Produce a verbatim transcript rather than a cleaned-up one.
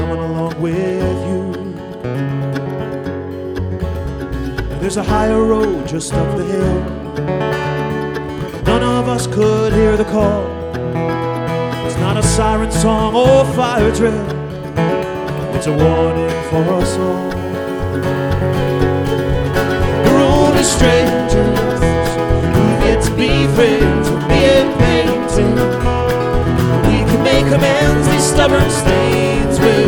coming along with you. There's a higher road just up the hill. None of us could hear the call. It's not a siren song or fire drill. It's a warning for us all. We're only strangers who get to be friends with being painted. We can make amends, these stubborn stains.